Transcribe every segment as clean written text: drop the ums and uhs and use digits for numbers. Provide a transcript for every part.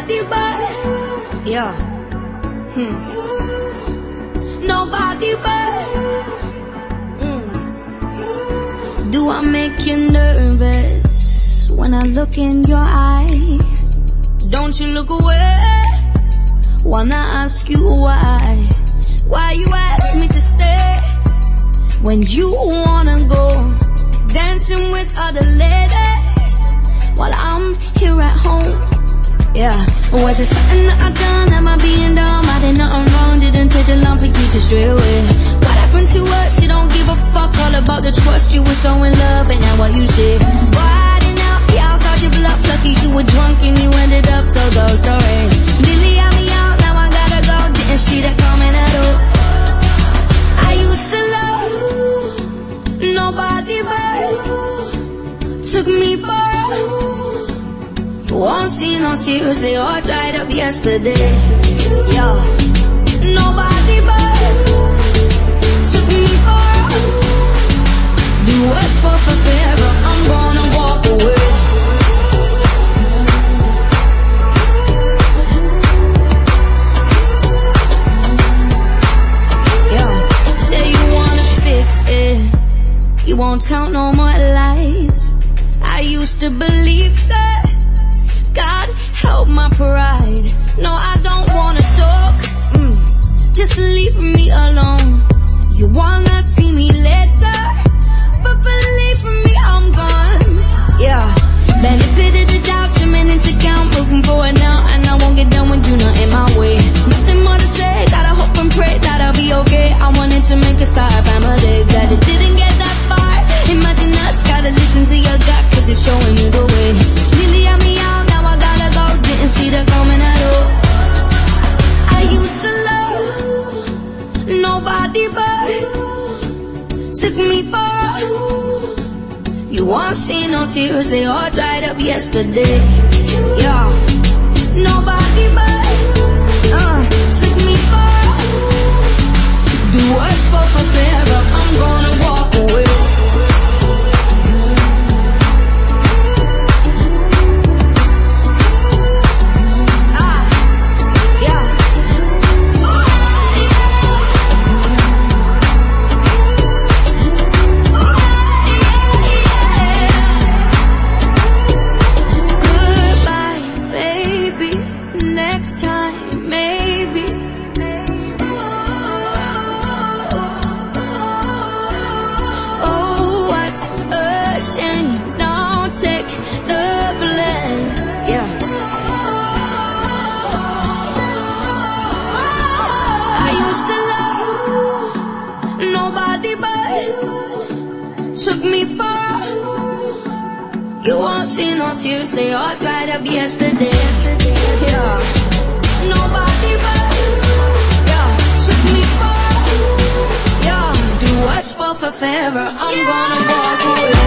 Nobody but, yeah. Nobody but. Do I make you nervous when I look in your eye? Don't you look away when I ask you why? Why you ask me to stay when you wanna go dancing with other ladies while I'm here at home? Yeah, was it something that I done? Am I being dumb? I did nothing wrong, didn't take the long for you to stray away. What happened to us? You don't give a fuck all about the trust. You were so in love, and now what you say? Wide enough, yeah, I called you bluff. Lucky you were drunk and you ended up so ghost story. Dilly had me out, now I gotta go. Didn't see that coming at all. I used to love nobody but took me for a. You won't see no tears, they all dried up yesterday. Yo, nobody but took me for a. Do us both a favor, I'm gonna walk away. Yo, say you wanna fix it, you won't tell no more lies. I used to believe that. God, help my pride. No, I don't wanna talk. Just leave me alone. You wanna see me later, but believe me, I'm gone. Yeah, benefit of the doubt, 2 minutes account, moving forward now, and I won't get done with you, not in my way. Nothing more to say, gotta hope and pray that I'll be okay. I wanted to make a star family, glad it didn't get that far. Imagine us, gotta listen to your gut, cause it's showing you the way. Nearly had me out, now I gotta go, didn't see that coming at all. I used to love nobody but took me for a. You won't see no tears, they all dried up yesterday. Yeah, nobody but took me for a. Do us both a favor, I'm gonna walk away. You won't see no tears, they all dried up yesterday. Yeah, nobody but, yeah, took me for, yeah, do us both a favor, I'm gonna walk away.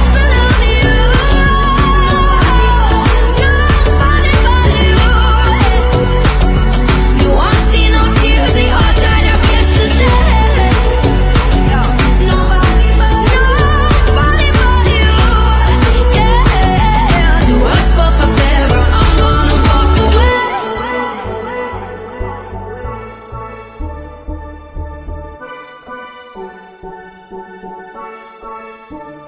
You